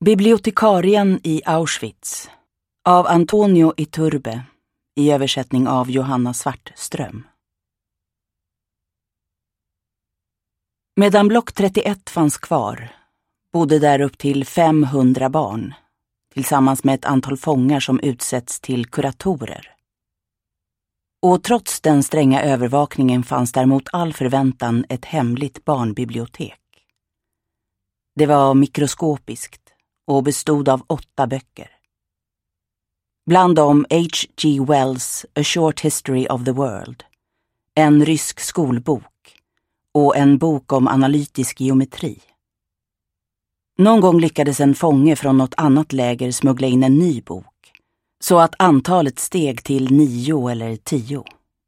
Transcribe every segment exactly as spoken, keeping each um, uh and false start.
Bibliotekarien i Auschwitz av Antonio Iturbe i översättning av Johanna Svartström. Medan block trettioett fanns kvar bodde där upp till femhundra barn tillsammans med ett antal fångar som utsätts till kuratorer. Och trots den stränga övervakningen fanns däremot all förväntan ett hemligt barnbibliotek. Det var mikroskopiskt och bestod av åtta böcker. Bland dem H G Wells A Short History of the World, en rysk skolbok och en bok om analytisk geometri. Någon gång lyckades en fånge från något annat läger smuggla in en ny bok, så att antalet steg till nio eller tio.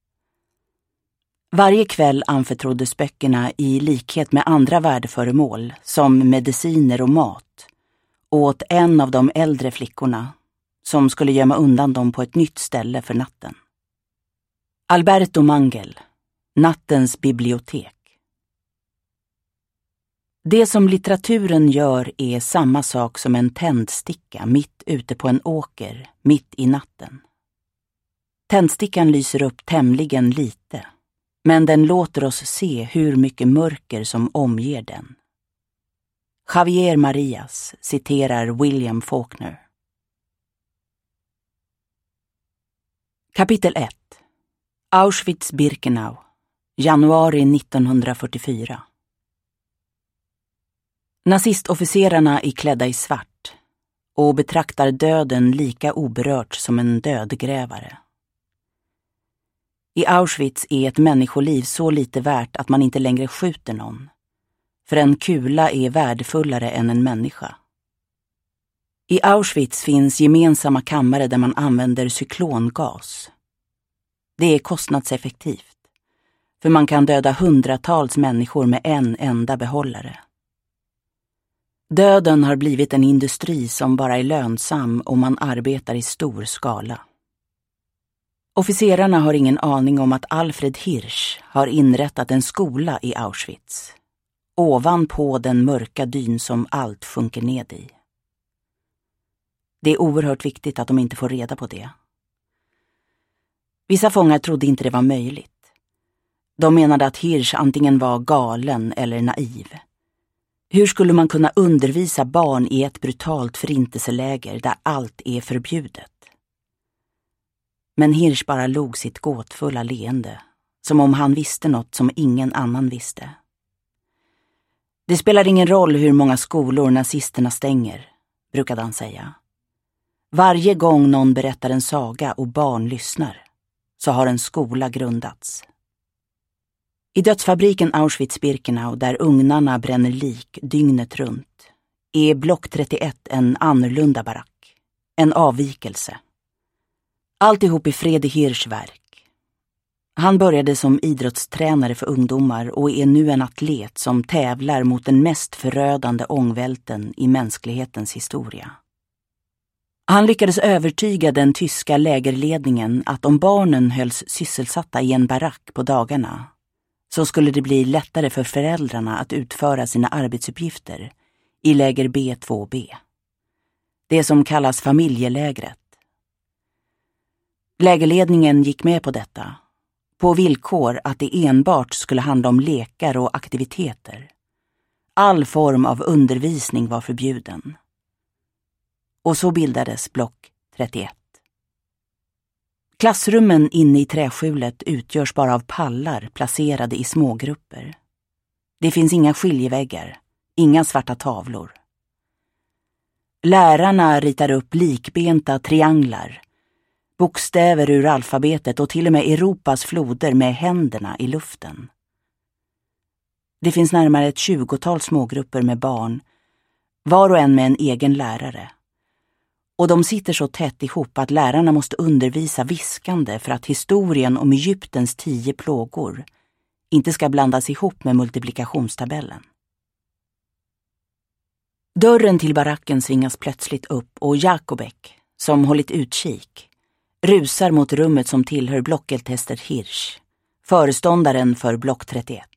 Varje kväll anförtroddes böckerna i likhet med andra värdeföremål, som mediciner och mat, åt en av de äldre flickorna, som skulle gömma undan dem på ett nytt ställe för natten. Alberto Mangel, Nattens bibliotek. Det som litteraturen gör är samma sak som en tändsticka mitt ute på en åker, mitt i natten. Tändstickan lyser upp tämligen lite, men den låter oss se hur mycket mörker som omger den. Javier Marias citerar William Faulkner. Kapitel ett. Auschwitz-Birkenau, januari nittonhundrafyrtiofyra. Nazistofficerarna är klädda i svart och betraktar döden lika oberört som en dödgrävare. I Auschwitz är ett människoliv så lite värt att man inte längre skjuter någon, för en kula är värdefullare än en människa. I Auschwitz finns gemensamma kammare där man använder cyklongas. Det är kostnadseffektivt, för man kan döda hundratals människor med en enda behållare. Döden har blivit en industri som bara är lönsam om man arbetar i stor skala. Officerarna har ingen aning om att Alfred Hirsch har inrättat en skola i Auschwitz, ovanpå den mörka dyn som allt sjunker ned i. Det är oerhört viktigt att de inte får reda på det. Vissa fångar trodde inte det var möjligt. De menade att Hirsch antingen var galen eller naiv. Hur skulle man kunna undervisa barn i ett brutalt förintelseläger där allt är förbjudet? Men Hirsch bara log sitt gåtfulla leende, som om han visste något som ingen annan visste. Det spelar ingen roll hur många skolor nazisterna stänger, brukade han säga. Varje gång någon berättar en saga och barn lyssnar, så har en skola grundats. I dödsfabriken Auschwitz-Birkenau, där ugnarna bränner lik dygnet runt, är block trettioett en annorlunda barack, en avvikelse. Alltihop är Fredi Hirschs verk. Han började som idrottstränare för ungdomar och är nu en atlet som tävlar mot den mest förödande ångvälten i mänsklighetens historia. Han lyckades övertyga den tyska lägerledningen att om barnen hölls sysselsatta i en barack på dagarna, så skulle det bli lättare för föräldrarna att utföra sina arbetsuppgifter i läger B två B. Det som kallas familjelägret. Lägerledningen gick med på detta, på villkor att det enbart skulle handla om lekar och aktiviteter. All form av undervisning var förbjuden. Och så bildades block trettioett. Klassrummen inne i träskjulet utgörs bara av pallar placerade i smågrupper. Det finns inga skiljeväggar, inga svarta tavlor. Lärarna ritar upp likbenta trianglar, bokstäver ur alfabetet och till och med Europas floder med händerna i luften. Det finns närmare ett tjugotal smågrupper med barn, var och en med en egen lärare. Och de sitter så tätt ihop att lärarna måste undervisa viskande för att historien om Egyptens tio plågor inte ska blandas ihop med multiplikationstabellen. Dörren till baracken svingas plötsligt upp och Jakobek, som hållit utkik, rusar mot rummet som tillhör blockeltester Hirsch, föreståndaren för block trettioett.